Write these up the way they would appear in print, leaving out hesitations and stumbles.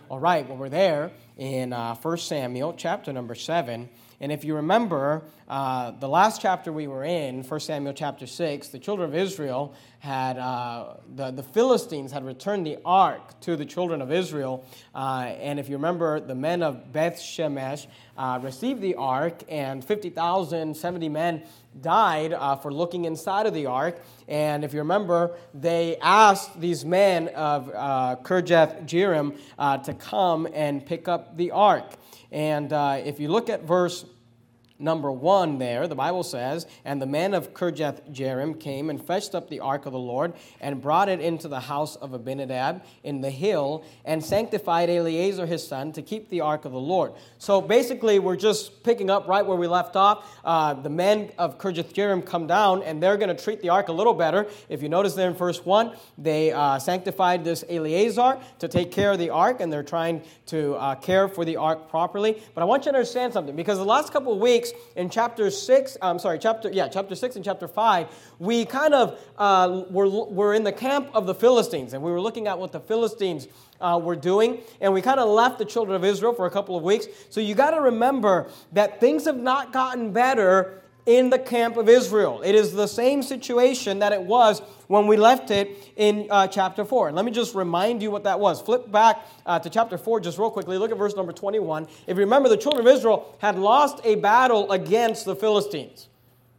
All right, well, we're there in 1 Samuel chapter number 7. And if you remember, the last chapter we were in, 1 Samuel chapter 6, the children of Israel had, the Philistines had returned the ark to the children of Israel. And if you remember, the men of Beth Shemesh received the ark, and 50,000, 70 men died for looking inside of the ark. And if you remember, they asked these men of Kirjath Jearim to come and pick up the ark. And if you look at verse number 1 there, the Bible says, "And the men of Kirjath Jearim came and fetched up the ark of the Lord and brought it into the house of Abinadab in the hill and sanctified Eleazar his son to keep the ark of the Lord." So basically, we're just picking up right where we left off. The men of Kirjath Jearim come down, and they're going to treat the ark a little better. If you notice there in verse 1, they sanctified this Eleazar to take care of the ark, and they're trying to care for the ark properly. But I want you to understand something, because the last couple of weeks, in chapter 6 and chapter 5, we kind of were in the camp of the Philistines, and we were looking at what the Philistines were doing, and we kind of left the children of Israel for a couple of weeks. So you got to remember that things have not gotten better in the camp of Israel. It is the same situation that it was when we left it in chapter 4. And let me just remind you what that was. Flip back to chapter 4 just real quickly. Look at verse number 21. If you remember, the children of Israel had lost a battle against the Philistines.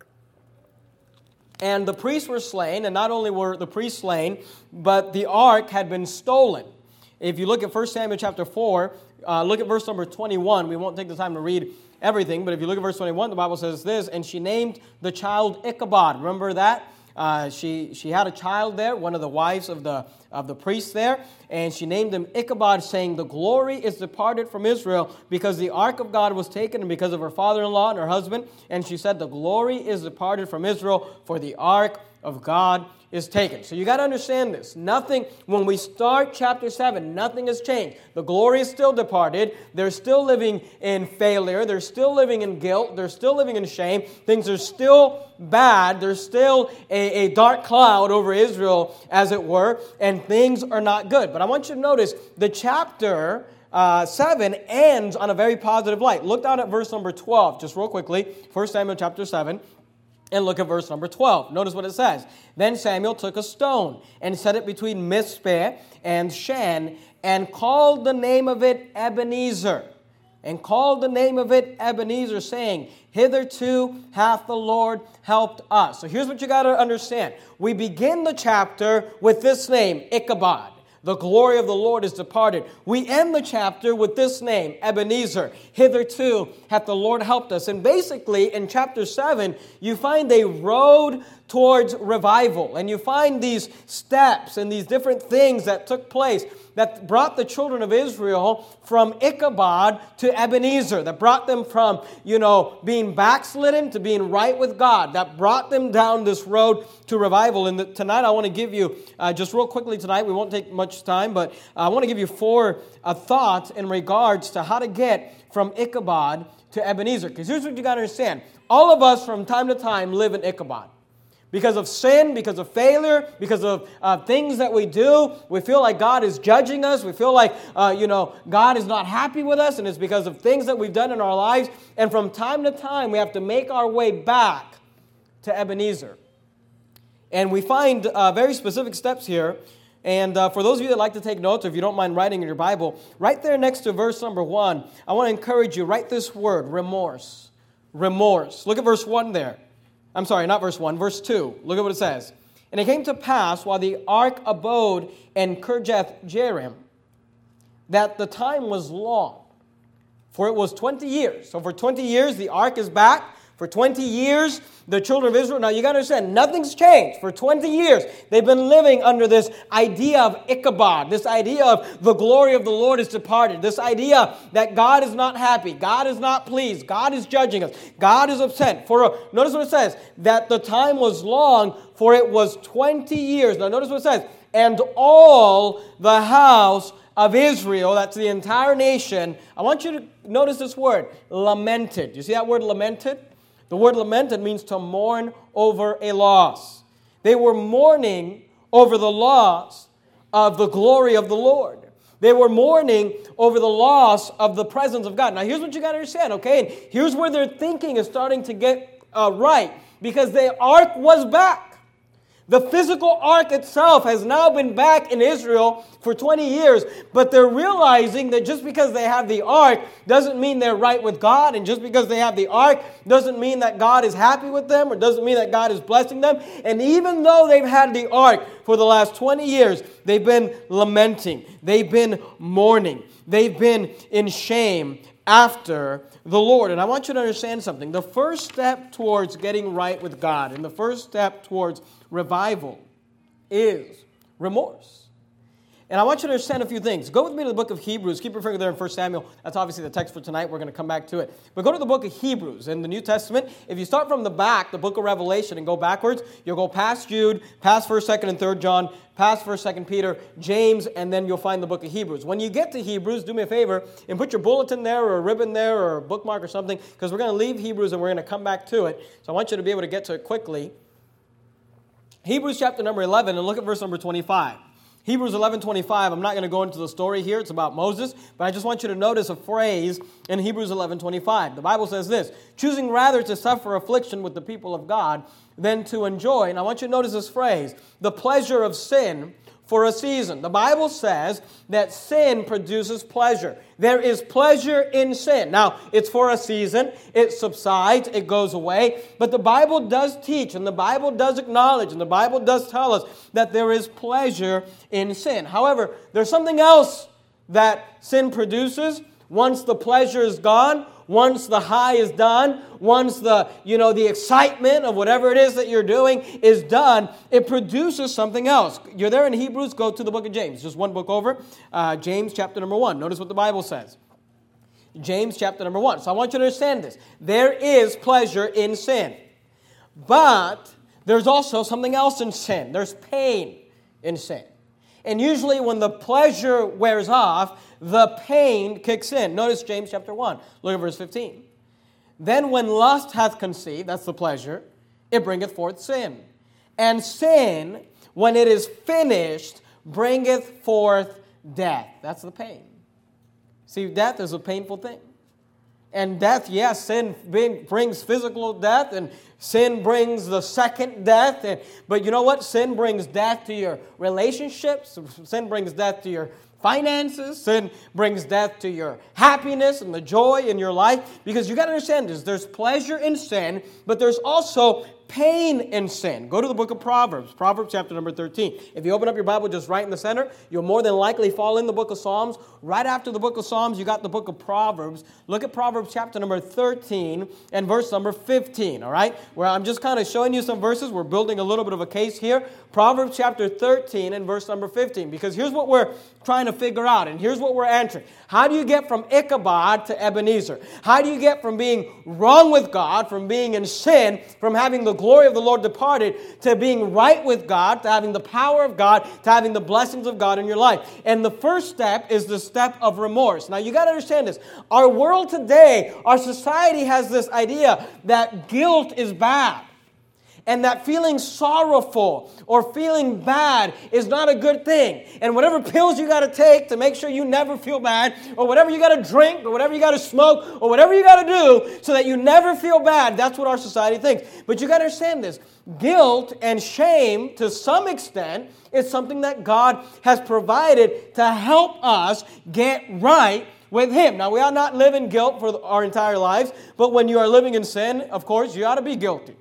And the priests were slain, and not only were the priests slain, but the ark had been stolen. If you look at 1 Samuel chapter 4, look at verse number 21. We won't take the time to read everything, but if you look at verse 21, the Bible says this, "And she named the child Ichabod." Remember that? She had a child there, one of the wives of the priests there, and she named him Ichabod, saying, "The glory is departed from Israel, because the ark of God was taken, and because of her father-in-law and her husband." And she said, "The glory is departed from Israel, for the ark of God is taken." So you got to understand this. Nothing, when we start chapter 7, nothing has changed. The glory is still departed. They're still living in failure. They're still living in guilt. They're still living in shame. Things are still bad. There's still a dark cloud over Israel, as it were, and things are not good. But I want you to notice the chapter 7 ends on a very positive light. Look down at verse number 12, just real quickly. 1 Samuel chapter 7. And look at verse number 12. Notice what it says. "Then Samuel took a stone and set it between Mizpeh and Shan and called the name of it Ebenezer. And called the name of it Ebenezer, saying, Hitherto hath the Lord helped us." So here's what you got to understand. We begin the chapter with this name, Ichabod. The glory of the Lord is departed. We end the chapter with this name, Ebenezer. Hitherto hath the Lord helped us. And basically, in chapter 7, you find a road towards revival. And you find these steps and these different things that took place that brought the children of Israel from Ichabod to Ebenezer, that brought them from, being backslidden to being right with God, that brought them down this road to revival. And tonight I want to give you, just real quickly tonight, we won't take much time, but I want to give you 4 thoughts in regards to how to get from Ichabod to Ebenezer. Because here's what you got to understand. All of us from time to time live in Ichabod. Because of sin, because of failure, because of things that we do, we feel like God is judging us. We feel like, God is not happy with us, and it's because of things that we've done in our lives. And from time to time, we have to make our way back to Ebenezer. And we find very specific steps here. And for those of you that like to take notes, or if you don't mind writing in your Bible, right there next to verse number 1, I want to encourage you, write this word, remorse. Remorse. Look at verse 1 there. I'm sorry, not verse 1, verse 2. Look at what it says. "And it came to pass, while the ark abode in Kirjath Jearim, that the time was long. For it was 20 years. So for 20 years, the ark is back. For 20 years, the children of Israel, now you got to understand, nothing's changed. For 20 years, they've been living under this idea of Ichabod, this idea of the glory of the Lord is departed, this idea that God is not happy, God is not pleased, God is judging us, God is upset. Notice what it says, that the time was long, for it was 20 years. Now notice what it says, "And all the house of Israel," that's the entire nation, I want you to notice this word, lamented. You see that word lamented? The word lamented means to mourn over a loss. They were mourning over the loss of the glory of the Lord. They were mourning over the loss of the presence of God. Now, here's what you got to understand, okay? And here's where their thinking is starting to get right. Because the ark was back. The physical ark itself has now been back in Israel for 20 years, but they're realizing that just because they have the ark doesn't mean they're right with God, and just because they have the ark doesn't mean that God is happy with them, or doesn't mean that God is blessing them. And even though they've had the ark for the last 20 years, they've been lamenting, they've been mourning, they've been in shame after the Lord. And I want you to understand something. The first step towards getting right with God, and the first step towards revival, is remorse. And I want you to understand a few things. Go with me to the book of Hebrews. Keep your finger there in 1 Samuel. That's obviously the text for tonight. We're going to come back to it. But go to the book of Hebrews in the New Testament. If you start from the back, the book of Revelation, and go backwards, you'll go past Jude, past 1st, 2nd, and 3rd John, past 1st, 2nd Peter, James, and then you'll find the book of Hebrews. When you get to Hebrews, do me a favor and put your bulletin there or a ribbon there or a bookmark or something, because we're going to leave Hebrews and we're going to come back to it. So I want you to be able to get to it quickly. Hebrews chapter number 11, and look at verse number 25. Hebrews 11:25, I'm not going to go into the story here. It's about Moses, but I just want you to notice a phrase in Hebrews 11:25. The Bible says this, choosing rather to suffer affliction with the people of God than to enjoy, and I want you to notice this phrase, the pleasure of sin for a season. The Bible says that sin produces pleasure. There is pleasure in sin. Now, it's for a season. It subsides. It goes away. But the Bible does teach, and the Bible does acknowledge, and the Bible does tell us that there is pleasure in sin. However, there's something else that sin produces. Once the pleasure is gone, once the high is done, once the excitement of whatever it is that you're doing is done, it produces something else. You're there in Hebrews, go to the book of James. Just one book over. James chapter number 1. Notice what the Bible says. James chapter number 1. So I want you to understand this. There is pleasure in sin. But there's also something else in sin. There's pain in sin. And usually when the pleasure wears off, the pain kicks in. Notice James chapter 1. Look at verse 15. Then when lust hath conceived, that's the pleasure, it bringeth forth sin. And sin, when it is finished, bringeth forth death. That's the pain. See, death is a painful thing. And death, yes, sin brings physical death, and sin brings the second death. But you know what? Sin brings death to your relationships. Sin brings death to your finances. Sin brings death to your happiness and the joy in your life. Because you got to understand this. There's pleasure in sin, but there's also pain in sin. Go to the book of Proverbs. Proverbs chapter number 13. If you open up your Bible just right in the center, you'll more than likely fall in the book of Psalms. Right after the book of Psalms, you got the book of Proverbs. Look at Proverbs chapter number 13 and verse number 15, all right? Where I'm just kind of showing you some verses. We're building a little bit of a case here. Proverbs chapter 13 and verse number 15. Because here's what we're trying to figure out, and here's what we're answering. How do you get from Ichabod to Ebenezer? How do you get from being wrong with God, from being in sin, from having the glory of the Lord departed, to being right with God, to having the power of God, to having the blessings of God in your life? And the first step is the step of remorse. Now, you got to understand this. Our world today, our society has this idea that guilt is bad. And that feeling sorrowful or feeling bad is not a good thing. And whatever pills you got to take to make sure you never feel bad, or whatever you got to drink, or whatever you got to smoke, or whatever you got to do so that you never feel bad, that's what our society thinks. But you got to understand this. Guilt and shame, to some extent, is something that God has provided to help us get right with Him. Now, we ought not live in guilt for our entire lives, but when you are living in sin, of course, you ought to be guilty.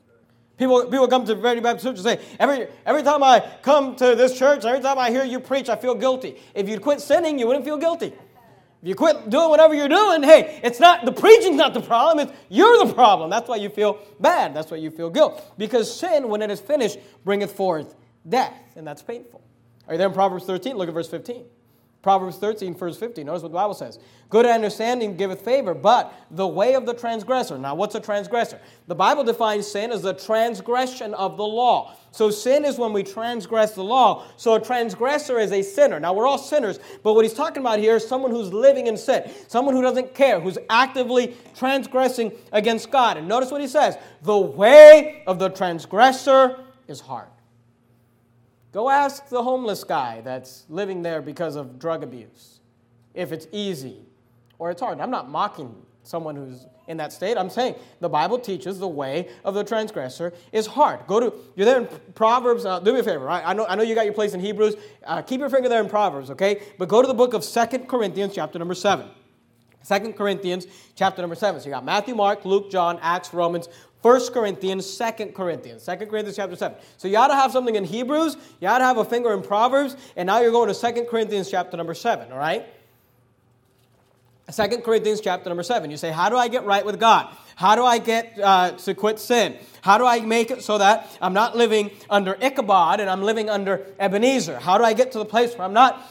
People come to Verity Baptist Church and say, every time I come to this church, every time I hear you preach, I feel guilty. If you'd quit sinning, you wouldn't feel guilty. If you quit doing whatever you're doing, hey, the preaching's not the problem, it's you're the problem. That's why you feel bad. That's why you feel guilt. Because sin, when it is finished, bringeth forth death, and that's painful. Are you there in Proverbs 13? Look at verse 15. Proverbs 13, verse 15. Notice what the Bible says. Good understanding giveth favor, but the way of the transgressor. Now, what's a transgressor? The Bible defines sin as the transgression of the law. So sin is when we transgress the law. So a transgressor is a sinner. Now, we're all sinners, but what he's talking about here is someone who's living in sin. Someone who doesn't care, who's actively transgressing against God. And notice what he says. The way of the transgressor is hard. Go ask the homeless guy that's living there because of drug abuse, if it's easy or it's hard. I'm not mocking someone who's in that state. I'm saying the Bible teaches the way of the transgressor is hard. You're there in Proverbs. Do me a favor. Right? I know you got your place in Hebrews. Keep your finger there in Proverbs, okay? But go to the book of 2 Corinthians, chapter number 7. 2 Corinthians, chapter number 7. So you got Matthew, Mark, Luke, John, Acts, Romans, 1 Corinthians, 2 Corinthians. 2 Corinthians, chapter 7. So you ought to have something in Hebrews. You ought to have a finger in Proverbs. And now you're going to 2 Corinthians, chapter number 7, all right? 2 Corinthians chapter number 7. You say, how do I get right with God? How do I get to quit sin? How do I make it so that I'm not living under Ichabod and I'm living under Ebenezer? How do I get to the place where I'm not,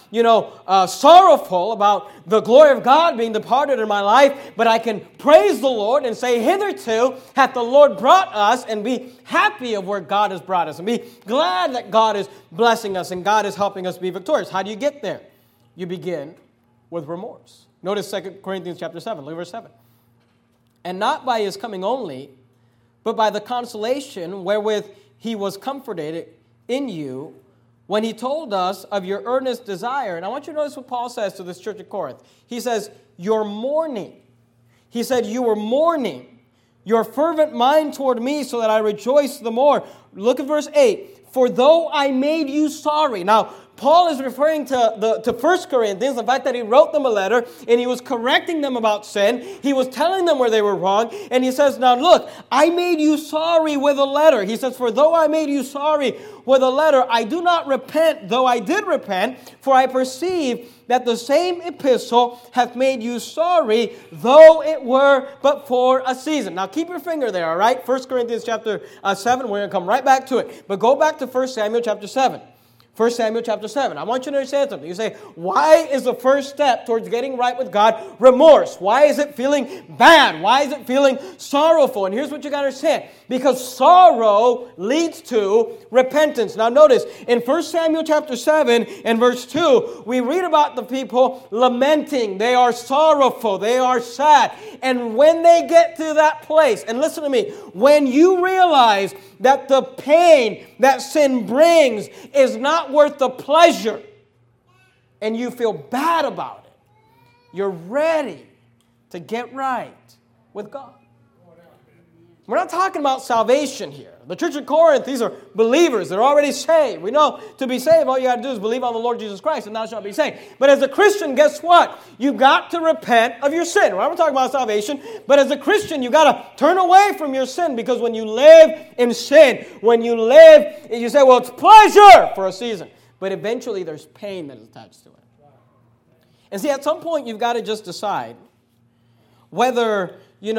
sorrowful about the glory of God being departed in my life, but I can praise the Lord and say, hitherto hath the Lord brought us, and be happy of where God has brought us, and be glad that God is blessing us and God is helping us be victorious. How do you get there? You begin with remorse. Notice 2 Corinthians chapter 7, look at verse 7. And not by his coming only, but by the consolation wherewith he was comforted in you, when he told us of your earnest desire. And I want you to notice what Paul says to this church at Corinth. He says, your mourning. He said, you were mourning your fervent mind toward me, so that I rejoice the more. Look at verse 8. For though I made you sorry. Now, Paul is referring to 1 Corinthians, the fact that he wrote them a letter and he was correcting them about sin. He was telling them where they were wrong. And he says, now look, I made you sorry with a letter. He says, for though I made you sorry with a letter, I do not repent, though I did repent, for I perceive that the same epistle hath made you sorry, though it were but for a season. Now keep your finger there, all right? 1 Corinthians chapter 7, we're going to come right back to it. But go back to 1 Samuel chapter 7. 1 Samuel chapter 7. I want you to understand something. You say, why is the first step towards getting right with God remorse? Why is it feeling bad? Why is it feeling sorrowful? And here's what you got to understand. Because sorrow leads to repentance. Now notice, in 1 Samuel chapter 7 and verse 2, we read about the people lamenting. They are sorrowful. They are sad. And when they get to that place, and listen to me, when you realize that the pain that sin brings is not worth the pleasure, and you feel bad about it, you're ready to get right with God. We're not talking about salvation here. The church of Corinth, these are believers. They're already saved. We know to be saved, all you got to do is believe on the Lord Jesus Christ, and thou shalt be saved. But as a Christian, guess what? You've got to repent of your sin. We're not talking about salvation, but as a Christian, you've got to turn away from your sin, because when you live in sin, when you live, you say, well, it's pleasure for a season. But eventually there's pain that is attached to it. And see, at some point, you've got to just decide whether,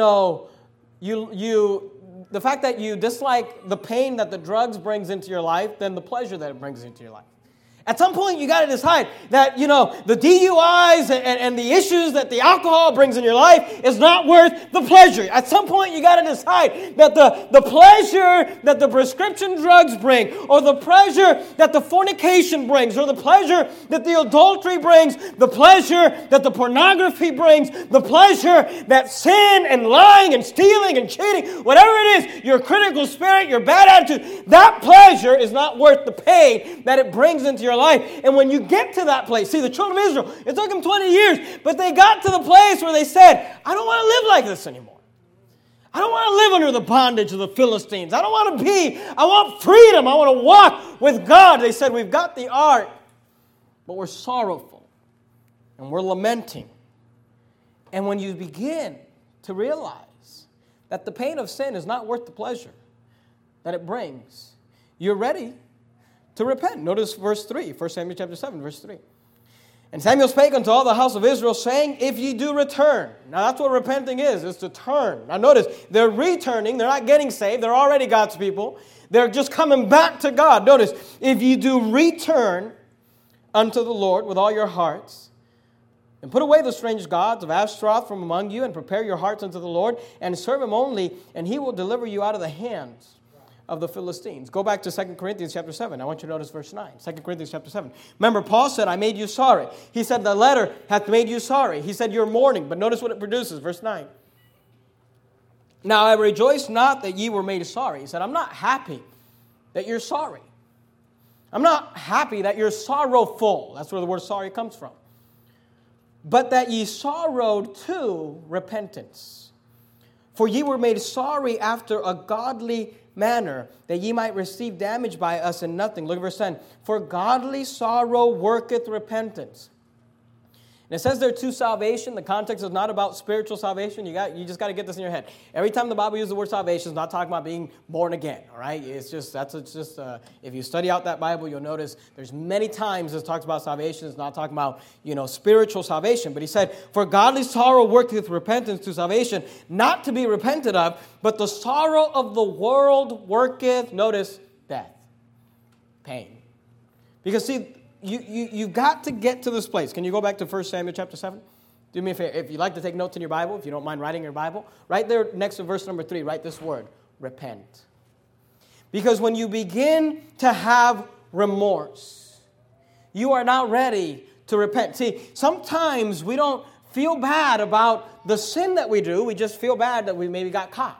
the fact that you dislike the pain that the drugs brings into your life than the pleasure that it brings into your life. At some point, you got to decide that, the DUIs and the issues that the alcohol brings in your life is not worth the pleasure. At some point, you got to decide that the pleasure that the prescription drugs bring, or the pleasure that the fornication brings, or the pleasure that the adultery brings, the pleasure that the pornography brings, the pleasure that sin and lying and stealing and cheating, whatever it is, your critical spirit, your bad attitude, that pleasure is not worth the pain that it brings into your life. And when you get to that place, see, the children of Israel, it took them 20 years, but they got to the place where they said, I don't want to live like this anymore. I don't want to live under the bondage of the Philistines. I want freedom. I want to walk with God. They said, we've got the ark, but we're sorrowful and we're lamenting. And when you begin to realize that the pain of sin is not worth the pleasure that it brings, you're ready to repent. Notice verse 3, 1 Samuel chapter 7, verse 3. And Samuel spake unto all the house of Israel, saying, if ye do return. Now that's what repenting is to turn. Now notice, they're returning. They're not getting saved. They're already God's people. They're just coming back to God. Notice, if ye do return unto the Lord with all your hearts, and put away the strange gods of Ashtaroth from among you, and prepare your hearts unto the Lord, and serve Him only, and He will deliver you out of the hands of the Philistines. Go back to 2 Corinthians chapter 7. I want you to notice verse 9. 2 Corinthians chapter 7. Remember, Paul said, I made you sorry. He said, the letter hath made you sorry. He said, you're mourning. But notice what it produces. Verse 9. Now I rejoice not that ye were made sorry. He said, I'm not happy that you're sorry. I'm not happy that you're sorrowful. That's where the word sorry comes from. But that ye sorrowed to repentance. For ye were made sorry after a godly manner, that ye might receive damage by us in nothing. Look at verse 10. For godly sorrow worketh repentance. And it says there to salvation. The context is not about spiritual salvation. You just got to get this in your head. Every time the Bible uses the word salvation, it's not talking about being born again. All right, it's just if you study out that Bible, you'll notice there's many times it talks about salvation. It's not talking about spiritual salvation. But he said, "For godly sorrow worketh repentance to salvation, not to be repented of, but the sorrow of the world worketh," notice, death, pain. Because see. You've got to get to this place. Can you go back to 1 Samuel chapter 7? Do me a favor. If you'd like to take notes in your Bible, if you don't mind writing your Bible, right there next to verse number 3, write this word, repent. Because when you begin to have remorse, you are not ready to repent. See, sometimes we don't feel bad about the sin that we do. We just feel bad that we maybe got caught.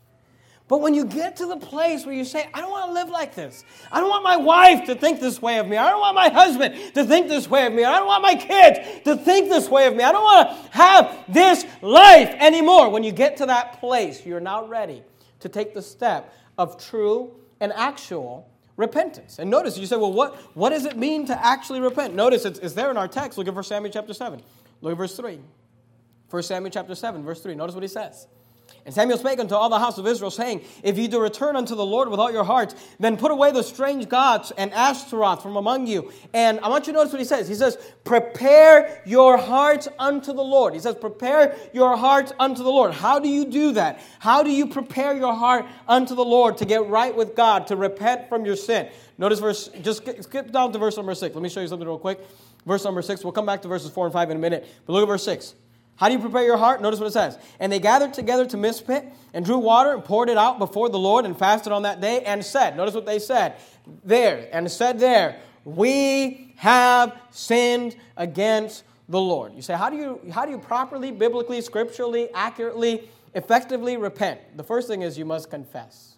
But when you get to the place where you say, I don't want to live like this. I don't want my wife to think this way of me. I don't want my husband to think this way of me. I don't want my kids to think this way of me. I don't want to have this life anymore. When you get to that place, you're now ready to take the step of true and actual repentance. And notice, you say, well, what does it mean to actually repent? Notice, it's there in our text. Look at 1 Samuel chapter 7. Look at verse 3. 1 Samuel chapter 7, verse 3. Notice what he says. And Samuel spake unto all the house of Israel, saying, If ye do return unto the Lord with all your hearts, then put away the strange gods and Ashtaroth from among you. And I want you to notice what he says. He says, prepare your hearts unto the Lord. He says, prepare your hearts unto the Lord. How do you do that? How do you prepare your heart unto the Lord to get right with God, to repent from your sin? Notice just skip down to verse number 6. Let me show you something real quick. Verse number 6. We'll come back to verses 4 and 5 in a minute. But look at verse 6. How do you prepare your heart? Notice what it says. And they gathered together to Mizpeh and drew water and poured it out before the Lord and fasted on that day and said, notice what they said there, and said there, we have sinned against the Lord. You say, how do you properly, biblically, scripturally, accurately, effectively repent? The first thing is you must confess.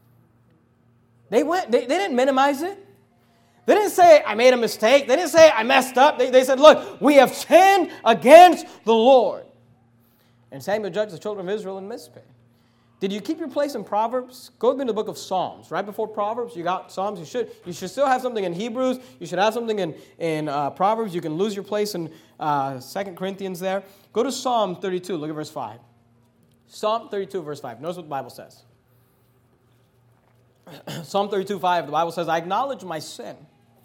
They didn't minimize it. They didn't say, I made a mistake. They didn't say, I messed up. They said, look, we have sinned against the Lord. And Samuel judged the children of Israel in Mizpeh. Did you keep your place in Proverbs? Go into the book of Psalms. Right before Proverbs, you got Psalms. You should still have something in Hebrews. You should have something in Proverbs. You can lose your place in 2 Corinthians there. Go to Psalm 32. Look at verse 5. Psalm 32, verse 5. Notice what the Bible says. Psalm 32:5, the Bible says, I acknowledge my sin.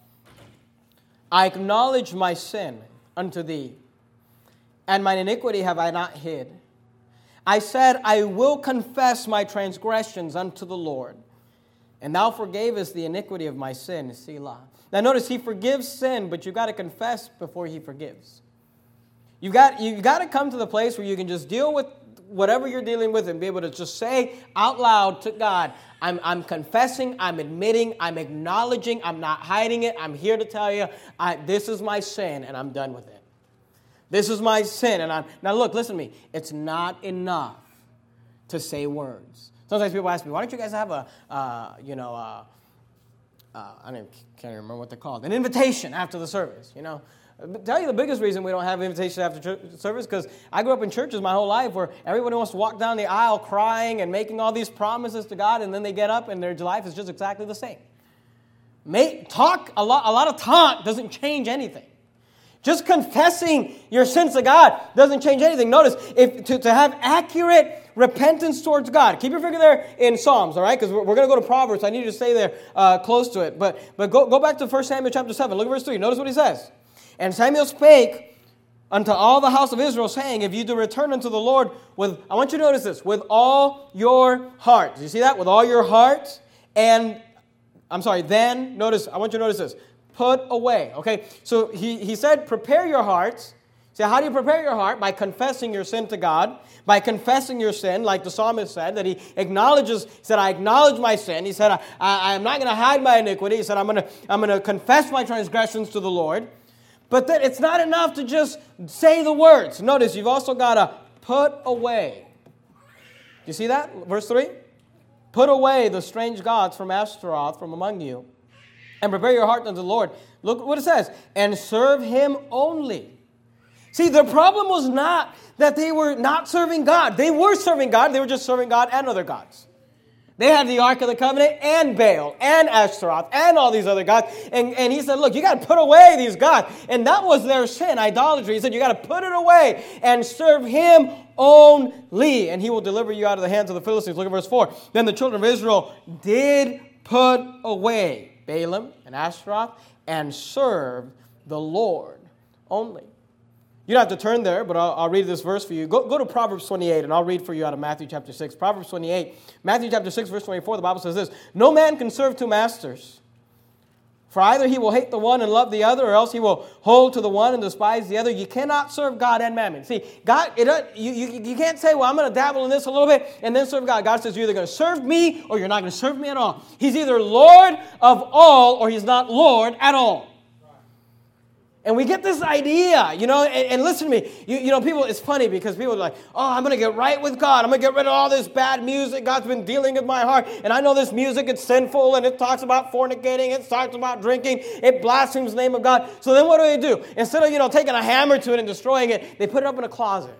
I acknowledge my sin unto thee, and mine iniquity have I not hid. I said, I will confess my transgressions unto the Lord, and thou forgavest the iniquity of my sin, Selah. Now notice, he forgives sin, but you've got to confess before he forgives. You've got to come to the place where you can just deal with whatever you're dealing with and be able to just say out loud to God, I'm confessing, I'm admitting, I'm acknowledging, I'm not hiding it. I'm here to tell you, this is my sin and I'm done with it. This is my sin. Now look, listen to me. It's not enough to say words. Sometimes people ask me, why don't you guys have I can't remember what they're called, an invitation after the service, I'll tell you the biggest reason we don't have invitations after church service, because I grew up in churches my whole life where everybody wants to walk down the aisle crying and making all these promises to God, and then they get up and their life is just exactly the same. A lot of talk doesn't change anything. Just confessing your sins to God doesn't change anything. Notice, to have accurate repentance towards God. Keep your finger there in Psalms, all right? Because we're going to go to Proverbs. I need you to stay there close to it. But go back to 1 Samuel chapter 7. Look at verse 3. Notice what he says. And Samuel spake unto all the house of Israel, saying, If you do return unto the Lord I want you to notice this, with all your heart. Do you see that? With all your heart. And, I want you to notice this. Put away. Okay, so he said, prepare your hearts. So how do you prepare your heart? By confessing your sin to God. By confessing your sin, like the psalmist said, that he said, I acknowledge my sin. He said, I am not going to hide my iniquity. He said, I'm going to confess my transgressions to the Lord. But then it's not enough to just say the words. Notice, you've also got to put away. You see that? Verse 3? Put away the strange gods from Ashtaroth from among you, and prepare your heart unto the Lord. Look what it says. And serve him only. See, the problem was not that they were not serving God. They were serving God. They were just serving God and other gods. They had the Ark of the Covenant and Baal and Ashtaroth and all these other gods. And he said, look, you got to put away these gods. And that was their sin, idolatry. He said, you got to put it away and serve him only. And he will deliver you out of the hands of the Philistines. Look at verse 4. Then the children of Israel did put away Balaam and Ashtaroth and served the Lord only. You don't have to turn there, but I'll read this verse for you. Go to Proverbs 28, and I'll read for you out of Matthew chapter 6. Proverbs 28, Matthew chapter 6, verse 24, the Bible says this, no man can serve two masters, for either he will hate the one and love the other, or else he will hold to the one and despise the other. You cannot serve God and mammon. See, God, you can't say, well, I'm going to dabble in this a little bit and then serve God. God says you're either going to serve me or you're not going to serve me at all. He's either Lord of all or he's not Lord at all. And we get this idea, and listen to me. People, it's funny because people are like, oh, I'm going to get right with God. I'm going to get rid of all this bad music. God's been dealing with my heart. And I know this music is sinful, and it talks about fornicating. It talks about drinking. It blasphemes the name of God. So then what do? Instead of, taking a hammer to it and destroying it, they put it up in a closet.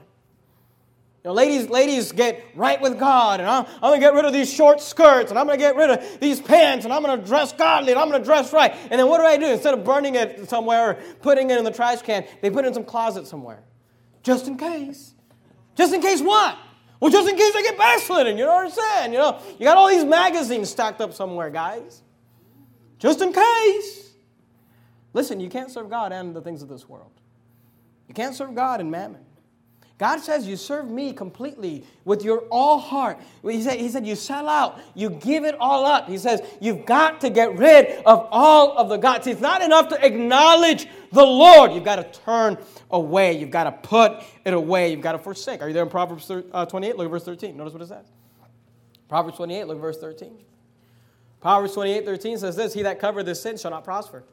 Ladies get right with God, and I'm going to get rid of these short skirts, and I'm going to get rid of these pants, and I'm going to dress godly, and I'm going to dress right. And then what do? Instead of burning it somewhere or putting it in the trash can, they put it in some closet somewhere. Just in case. Just in case what? Well, just in case I get backslidden, you know what I'm saying? You got all these magazines stacked up somewhere, guys. Just in case. Listen, you can't serve God and the things of this world. You can't serve God and mammon. God says you serve me completely with your all heart. He said you sell out. You give it all up. He says you've got to get rid of all of the gods. It's not enough to acknowledge the Lord. You've got to turn away. You've got to put it away. You've got to forsake. Are you there in Proverbs 28? Look at verse 13. Notice what it says. Proverbs 28, look at verse 13. Proverbs 28:13 says this, he that covereth his sin shall not prosper.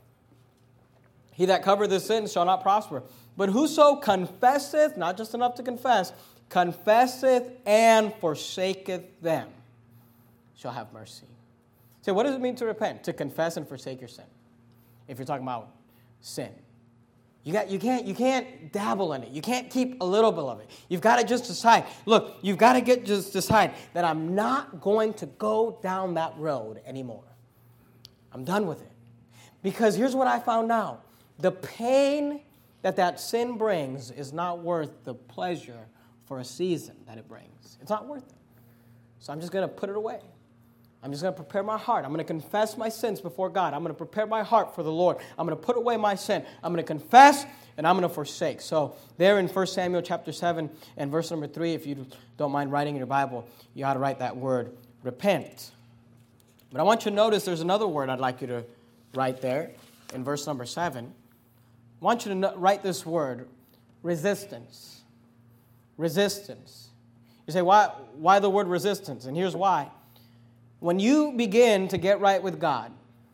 He that covereth his sin shall not prosper. But whoso confesseth, not just enough to confess, confesseth and forsaketh them, shall have mercy. So what does it mean to repent? To confess and forsake your sin. If you're talking about sin. You can't dabble in it. You can't keep a little bit of it. You've got to just decide. Look, you've got to just decide that I'm not going to go down that road anymore. I'm done with it. Because here's what I found out. The pain that sin brings is not worth the pleasure for a season that it brings. It's not worth it. So I'm just going to put it away. I'm just going to prepare my heart. I'm going to confess my sins before God. I'm going to prepare my heart for the Lord. I'm going to put away my sin. I'm going to confess, and I'm going to forsake. So there in 1 Samuel chapter 7 and verse number 3, if you don't mind writing in your Bible, you ought to write that word, repent. But I want you to notice there's another word I'd like you to write there in verse number 7. I want you to write this word, resistance. Resistance. You say, why the word resistance? And here's why. When you begin to get right with God,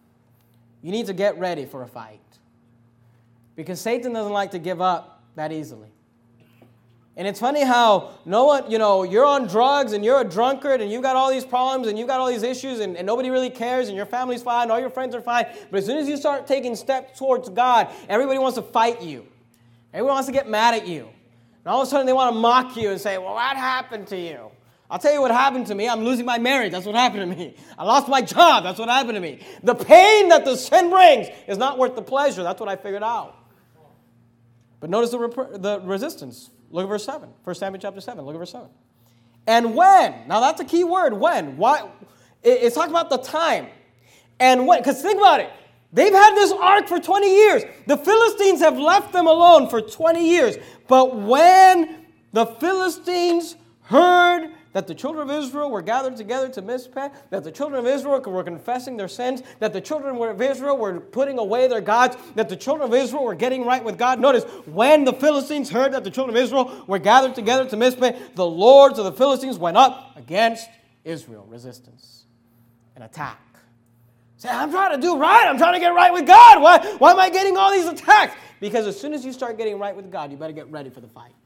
you need to get ready for a fight. Because Satan doesn't like to give up that easily. And it's funny how no one, you're on drugs and you're a drunkard and you've got all these problems and you've got all these issues and nobody really cares and your family's fine, all your friends are fine. But as soon as you start taking steps towards God, everybody wants to fight you. Everyone wants to get mad at you. And all of a sudden they want to mock you and say, well, what happened to you? I'll tell you what happened to me. I'm losing my marriage. That's what happened to me. I lost my job. That's what happened to me. The pain that the sin brings is not worth the pleasure. That's what I figured out. But notice the resistance. Look at verse 7. 1 Samuel chapter 7. Look at verse 7. And when. Now that's a key word. When. Why? It's talking about the time. And when. Because think about it. They've had this ark for 20 years. The Philistines have left them alone for 20 years. But when the Philistines heard that the children of Israel were gathered together to Mizpeh, that the children of Israel were confessing their sins, that the children of Israel were putting away their gods, that the children of Israel were getting right with God. Notice, when the Philistines heard that the children of Israel were gathered together to Mizpeh, the lords of the Philistines went up against Israel. Resistance. An attack. Say, I'm trying to do right. I'm trying to get right with God. Why am I getting all these attacks? Because as soon as you start getting right with God, you better get ready for the fight.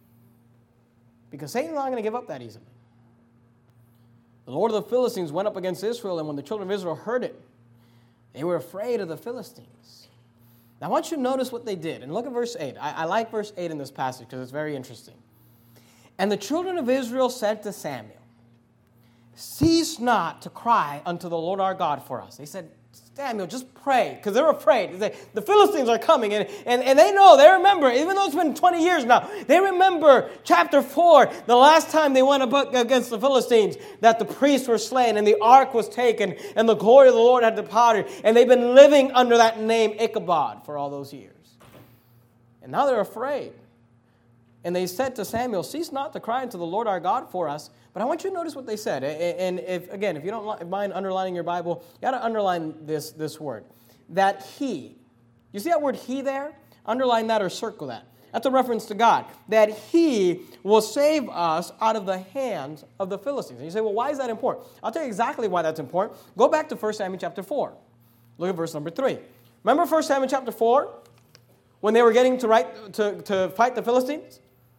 Because Satan's not going to give up that easily. The Lord of the Philistines went up against Israel, and when the children of Israel heard it, They were afraid of the Philistines. Now, I want you to notice what they did. And look at verse 8. I like verse 8 in this passage because it's very interesting. And the children of Israel said to Samuel, "Cease not to cry unto the Lord our God for us." They said, "Samuel, just pray," because they're afraid. The Philistines are coming, and they know, they remember, even though it's been 20 years now, they remember chapter 4, the last time they went up against the Philistines, that the priests were slain, and the ark was taken, and the glory of the Lord had departed, and they've been living under that name Ichabod for all those years. And now they're afraid. And they said to Samuel, "Cease not to cry unto the Lord our God for us." But I want you to notice what they said. And if you don't mind underlining your Bible, you got to underline this word. That he. You see that word he there? Underline that or circle that. That's a reference to God. That he will save us out of the hands of the Philistines. And you say, well, why is that important? I'll tell you exactly why that's important. Go back to 1 Samuel chapter 4. Look at verse number 3. Remember 1 Samuel chapter 4? When they were getting to fight the Philistines?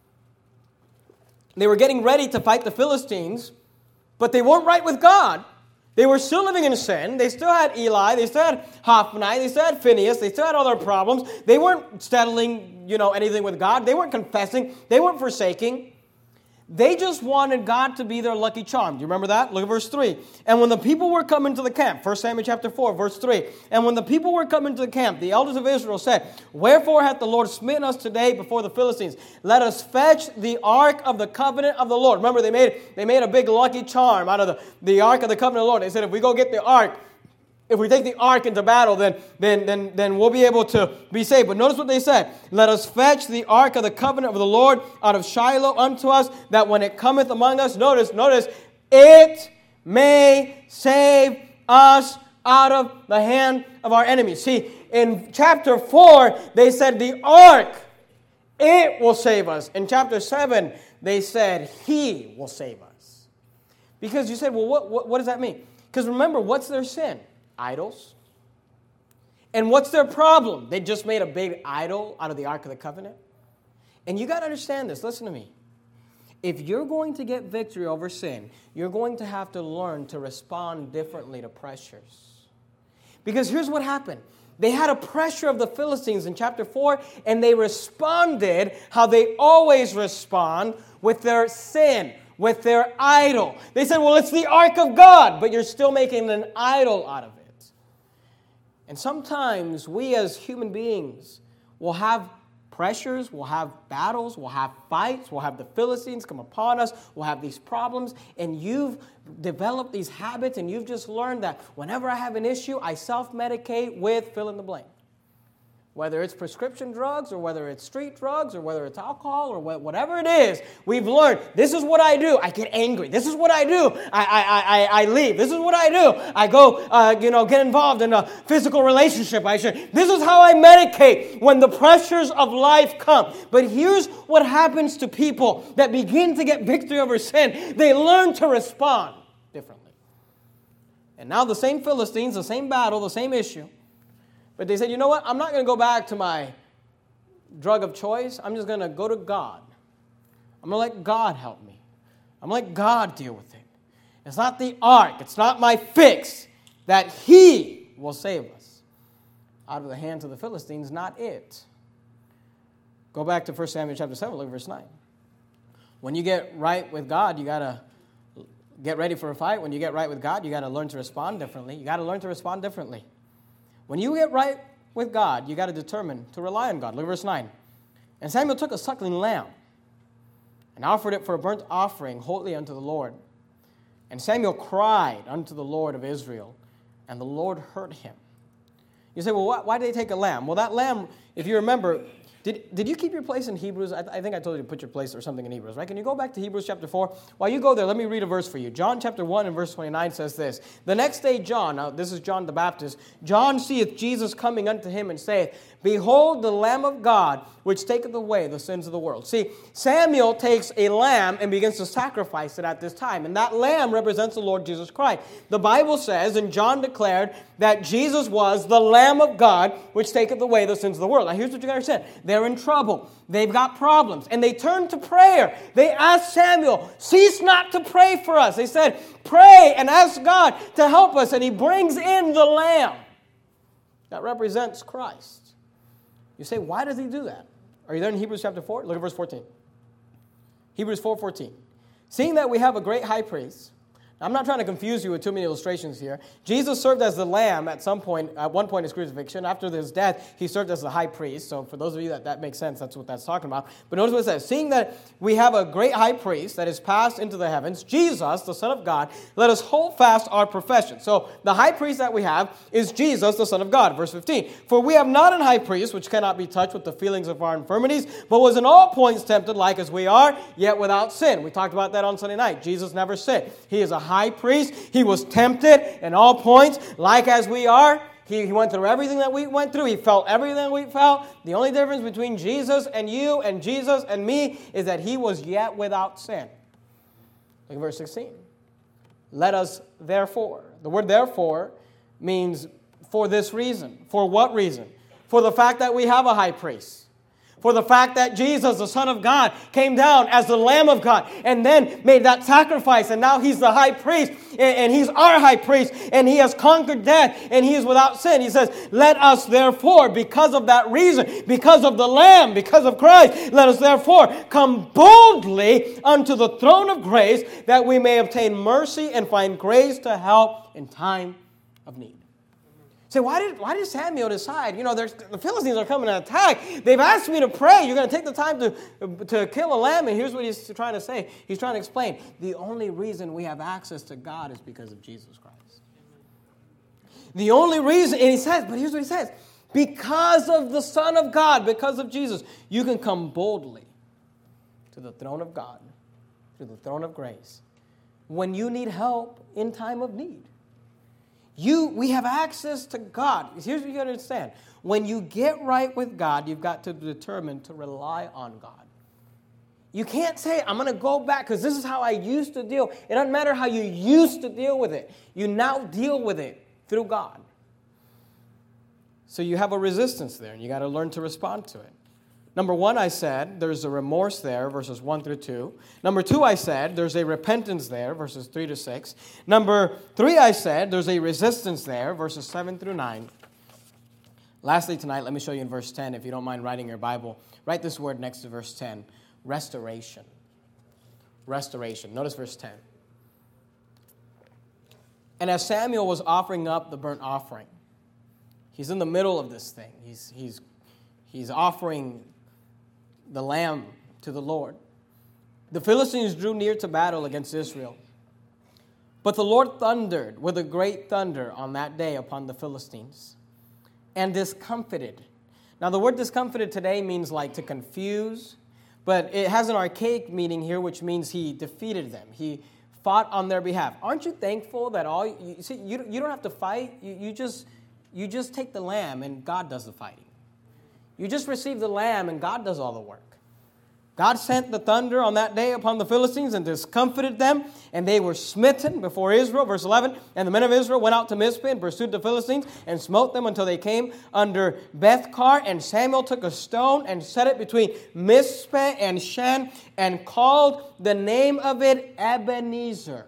They were getting ready to fight the Philistines, but they weren't right with God. They were still living in sin. They still had Eli. They still had Hophni. They still had Phinehas. They still had all their problems. They weren't settling, anything with God. They weren't confessing. They weren't forsaking. They just wanted God to be their lucky charm. Do you remember that? Look at verse 3. And when the people were coming to the camp, 1 Samuel chapter 4, verse 3. And when the people were coming to the camp, the elders of Israel said, "Wherefore hath the Lord smitten us today before the Philistines? Let us fetch the ark of the covenant of the Lord." Remember, they made a big lucky charm out of the ark of the covenant of the Lord. They said, if we go get the ark, if we take the ark into battle, then we'll be able to be saved. But notice what they said. "Let us fetch the ark of the covenant of the Lord out of Shiloh unto us, that when it cometh among us," notice, "it may save us out of the hand of our enemies." See, in chapter 4, they said the ark, it will save us. In chapter 7, they said he will save us. Because you said, well, what does that mean? Because remember, what's their sin? Idols. And what's their problem? They just made a big idol out of the Ark of the Covenant. And you got to understand this. Listen to me. If you're going to get victory over sin, you're going to have to learn to respond differently to pressures. Because here's what happened. They had a pressure of the Philistines in chapter 4, and they responded how they always respond with their sin, with their idol. They said, well, it's the ark of God, but you're still making an idol out of it. And sometimes we as human beings will have pressures, we'll have battles, we'll have fights, we'll have the Philistines come upon us, we'll have these problems, and you've developed these habits, and you've just learned that whenever I have an issue, I self-medicate with fill in the blank. Whether it's prescription drugs, or whether it's street drugs, or whether it's alcohol, or whatever it is, we've learned, this is what I do. I get angry. This is what I do. I leave. This is what I do. I go, get involved in a physical relationship. This is how I medicate when the pressures of life come. But here's what happens to people that begin to get victory over sin. They learn to respond differently. And now the same Philistines, the same battle, the same issue. But they said, you know what? I'm not going to go back to my drug of choice. I'm just going to go to God. I'm going to let God help me. I'm going to let God deal with it. It's not the ark. It's not my fix. That he will save us out of the hands of the Philistines, not it. Go back to 1 Samuel chapter 7, look at verse 9. When you get right with God, you got to get ready for a fight. When you get right with God, you got to learn to respond differently. You got to learn to respond differently. When you get right with God, you got to determine to rely on God. Look at verse 9. And Samuel took a suckling lamb and offered it for a burnt offering wholly unto the Lord. And Samuel cried unto the Lord of Israel, and the Lord heard him. You say, well, why did they take a lamb? Well, that lamb, if you remember, did you keep your place in Hebrews? I think I told you to put your place or something in Hebrews, right? Can you go back to Hebrews chapter 4? While you go there, let me read a verse for you. John chapter 1 and verse 29 says this. The next day John, now this is John the Baptist, John seeth Jesus coming unto him and saith, Behold the Lamb of God, which taketh away the sins of the world. See, Samuel takes a lamb and begins to sacrifice it at this time. And that lamb represents the Lord Jesus Christ. The Bible says, and John declared, that Jesus was the Lamb of God, which taketh away the sins of the world. Now here's what you got to understand. They're in trouble. They've got problems. And they turn to prayer. They asked Samuel, cease not to pray for us. They said, pray and ask God to help us. And he brings in the lamb. that represents Christ. You say, why does he do that? Are you there in Hebrews chapter 4? Look at verse 14. Hebrews 4:14. Seeing that we have a great high priest. Now, I'm not trying to confuse you with too many illustrations here. Jesus served as the lamb at one point in his crucifixion. After his death, he served as the high priest. So for those of you that makes sense, that's what that's talking about. But notice what it says. Seeing that we have a great high priest that is passed into the heavens, Jesus, the Son of God, let us hold fast our profession. So the high priest that we have is Jesus, the Son of God. Verse 15. For we have not an high priest which cannot be touched with the feelings of our infirmities, but was in all points tempted like as we are, yet without sin. We talked about that on Sunday night. Jesus never sinned. He is a high priest. He was tempted in all points, like as we are. He went through everything that we went through. He felt everything that we felt. The only difference between Jesus and you and Jesus and me is that he was yet without sin. Look at verse 16. Let us therefore. The word therefore means for this reason. For what reason? For the fact that we have a high priest. For the fact that Jesus, the Son of God, came down as the Lamb of God and then made that sacrifice. And now he's the high priest and he's our high priest and he has conquered death and he is without sin. He says, let us therefore, because of that reason, because of the Lamb, because of Christ, let us therefore come boldly unto the throne of grace that we may obtain mercy and find grace to help in time of need. Say, why did Samuel decide, the Philistines are coming to attack. They've asked me to pray. You're going to take the time to kill a lamb. And here's what he's trying to say. He's trying to explain. The only reason we have access to God is because of Jesus Christ. The only reason, and he says, but here's what he says. Because of the Son of God, because of Jesus, you can come boldly to the throne of God, to the throne of grace, when you need help in time of need. We have access to God. Here's what you got to understand. When you get right with God, you've got to determine to rely on God. You can't say, I'm going to go back because this is how I used to deal. It doesn't matter how you used to deal with it. You now deal with it through God. So you have a resistance there, and you got to learn to respond to it. Number one, I said, there's a remorse there, verses 1 through 2. Number 2, I said, there's a repentance there, verses 3 to 6. Number 3, I said, there's a resistance there, verses 7 through 9. Lastly tonight, let me show you in verse 10, if you don't mind writing your Bible. Write this word next to verse 10, restoration. Restoration. Notice verse 10. And as Samuel was offering up the burnt offering, he's in the middle of this thing. He's offering the lamb to the Lord. The Philistines drew near to battle against Israel. But the Lord thundered with a great thunder on that day upon the Philistines and discomfited. Now the word discomfited today means like to confuse, but it has an archaic meaning here, which means he defeated them. He fought on their behalf. Aren't you thankful that you don't have to fight? You just take the lamb and God does the fighting. You just receive the lamb and God does all the work. God sent the thunder on that day upon the Philistines and discomfited them, and they were smitten before Israel. Verse 11, and the men of Israel went out to Mizpah and pursued the Philistines and smote them until they came under Bethkar. And Samuel took a stone and set it between Mizpah and Shen and called the name of it Ebenezer.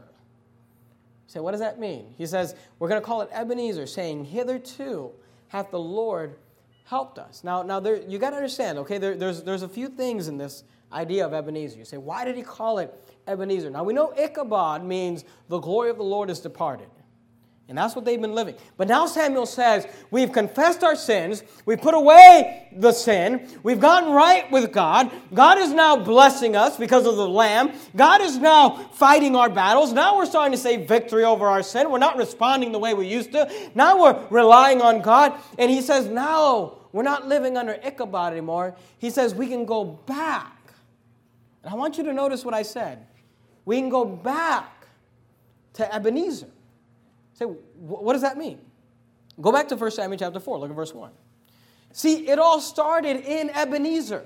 You say, what does that mean? He says, we're going to call it Ebenezer, saying, hitherto hath the Lord helped us. Now you got to understand, okay, there's a few things in this idea of Ebenezer. You say, why did he call it Ebenezer? Now we know Ichabod means the glory of the Lord is departed. And that's what they've been living. But now Samuel says, we've confessed our sins, we put away the sin, we've gotten right with God, God is now blessing us because of the Lamb, God is now fighting our battles, now we're starting to say victory over our sin, we're not responding the way we used to, now we're relying on God, and he says, now we're not living under Ichabod anymore, he says we can go back. And I want you to notice what I said. We can go back to Ebenezer. Say, what does that mean? Go back to 1 Samuel chapter 4. Look at verse 1. See, it all started in Ebenezer.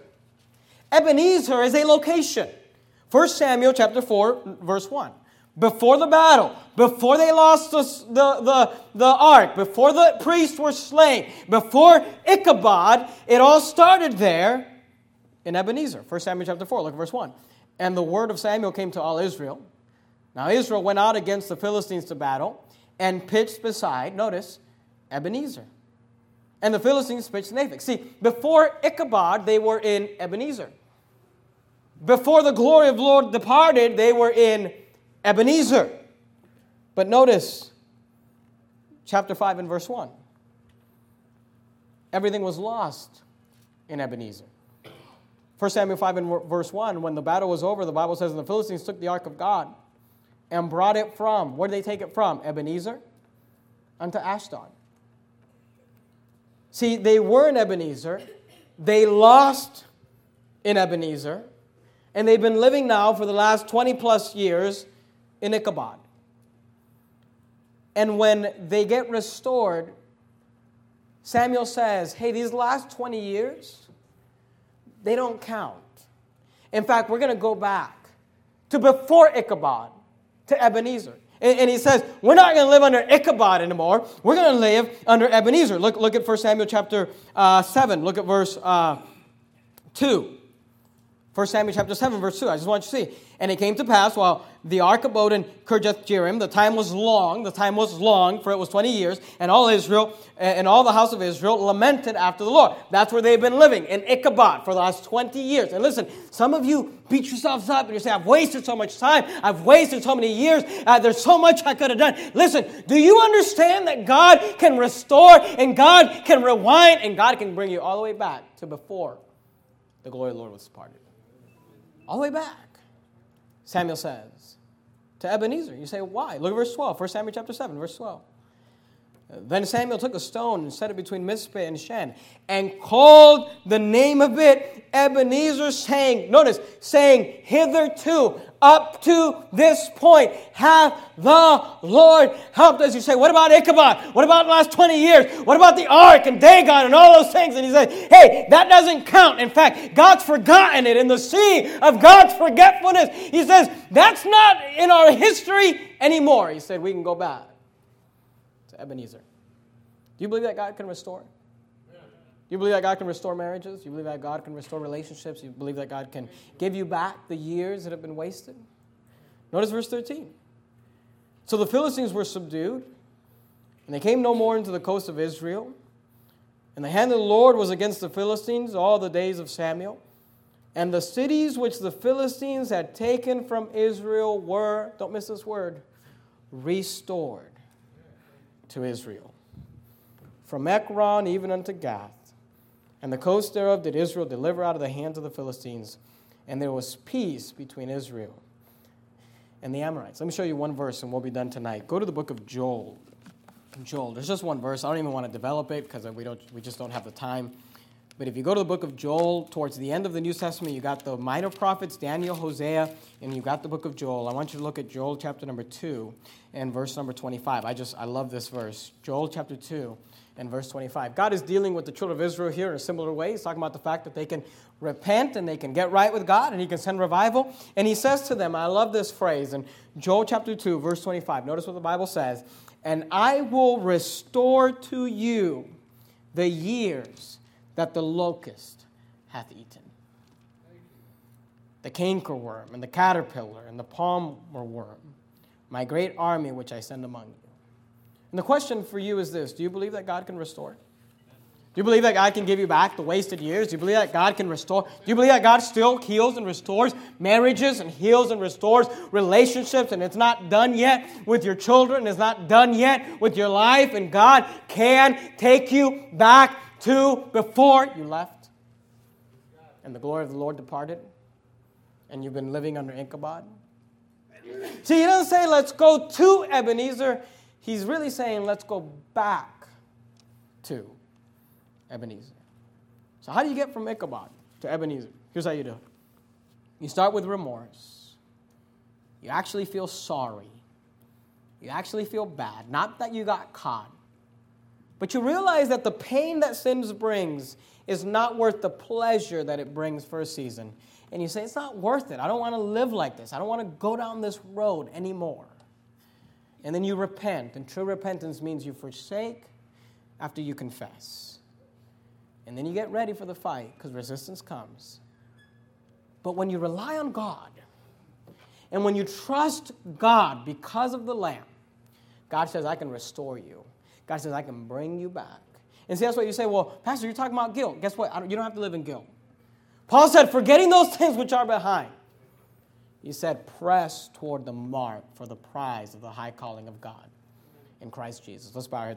Ebenezer is a location. 1 Samuel chapter 4, verse 1. Before the battle, before they lost the ark, before the priests were slain, before Ichabod, it all started there in Ebenezer. 1 Samuel chapter 4, look at verse 1. And the word of Samuel came to all Israel. Now Israel went out against the Philistines to battle, and pitched beside, notice, Ebenezer. And the Philistines pitched in Aphek. See, before Ichabod, they were in Ebenezer. Before the glory of the Lord departed, they were in Ebenezer. But notice, chapter 5 and verse 1. Everything was lost in Ebenezer. 1 Samuel 5 and verse 1, when the battle was over, the Bible says, and the Philistines took the ark of God and brought it from, where did they take it from? Ebenezer unto Ashdod. See, they were in Ebenezer, they lost in Ebenezer, and they've been living now for the last 20 plus years in Ichabod. And when they get restored, Samuel says, hey, these last 20 years, they don't count. In fact, we're going to go back to before Ichabod, to Ebenezer. And he says, we're not going to live under Ichabod anymore. We're going to live under Ebenezer. Look at 1 Samuel chapter 7. Look at verse 2. 1 Samuel chapter 7, verse 2. I just want you to see. And it came to pass, while the ark abode in Kirjath-jearim, the time was long, for it was 20 years, and all Israel, and all the house of Israel lamented after the Lord. That's where they've been living, in Ichabod, for the last 20 years. And listen, some of you beat yourselves up, and you say, I've wasted so much time, I've wasted so many years, there's so much I could have done. Listen, do you understand that God can restore, and God can rewind, and God can bring you all the way back to before the glory of the Lord was departed? All the way back. Samuel says, to Ebenezer. You say, why? Look at verse 12. 1 Samuel chapter 7, verse 12. Then Samuel took a stone and set it between Mizpeh and Shen, and called the name of it Ebenezer, saying, notice, saying, hitherto, up to this point, hath the Lord helped us. You say, what about Ichabod? What about the last 20 years? What about the ark and Dagon and all those things? And he said, hey, that doesn't count. In fact, God's forgotten it in the sea of God's forgetfulness. He says, that's not in our history anymore. He said, we can go back to Ebenezer. Do you believe that God can restore? Do you believe that God can restore marriages? Do you believe that God can restore relationships? Do you believe that God can give you back the years that have been wasted? Notice verse 13. So the Philistines were subdued, and they came no more into the coast of Israel. And the hand of the Lord was against the Philistines all the days of Samuel. And the cities which the Philistines had taken from Israel were, don't miss this word, restored to Israel. From Ekron even unto Gath. And the coast thereof did Israel deliver out of the hands of the Philistines. And there was peace between Israel and the Amorites. Let me show you one verse and we'll be done tonight. Go to the book of Joel. Joel, there's just one verse. I don't even want to develop it because we just don't have the time. But if you go to the book of Joel, towards the end of the New Testament, you got the minor prophets, Daniel, Hosea, and you got the book of Joel. I want you to look at Joel chapter number 2 and verse number 25. I love this verse. Joel chapter 2 and verse 25. God is dealing with the children of Israel here in a similar way. He's talking about the fact that they can repent and they can get right with God and he can send revival. And he says to them, I love this phrase in Joel chapter 2, verse 25. Notice what the Bible says. And I will restore to you the years that the locust hath eaten. The cankerworm and the caterpillar and the palmer worm, my great army which I send among you. And the question for you is this: do you believe that God can restore? Do you believe that God can give you back the wasted years? Do you believe that God can restore? Do you believe that God still heals and restores marriages and heals and restores relationships, and it's not done yet with your children, it's not done yet with your life, and God can take you back to before you left and the glory of the Lord departed and you've been living under Ichabod? See, he doesn't say let's go to Ebenezer. He's really saying let's go back to Ebenezer. So how do you get from Ichabod to Ebenezer? Here's how you do it. You start with remorse. You actually feel sorry. You actually feel bad. Not that you got caught. But you realize that the pain that sin brings is not worth the pleasure that it brings for a season. And you say, it's not worth it. I don't want to live like this. I don't want to go down this road anymore. And then you repent. And true repentance means you forsake after you confess. And then you get ready for the fight because resistance comes. But when you rely on God, and when you trust God because of the Lamb, God says, I can restore you. God says, I can bring you back. And see, that's what you say, well, Pastor, you're talking about guilt. Guess what? You don't have to live in guilt. Paul said, forgetting those things which are behind. He said, press toward the mark for the prize of the high calling of God in Christ Jesus. Let's bow our heads.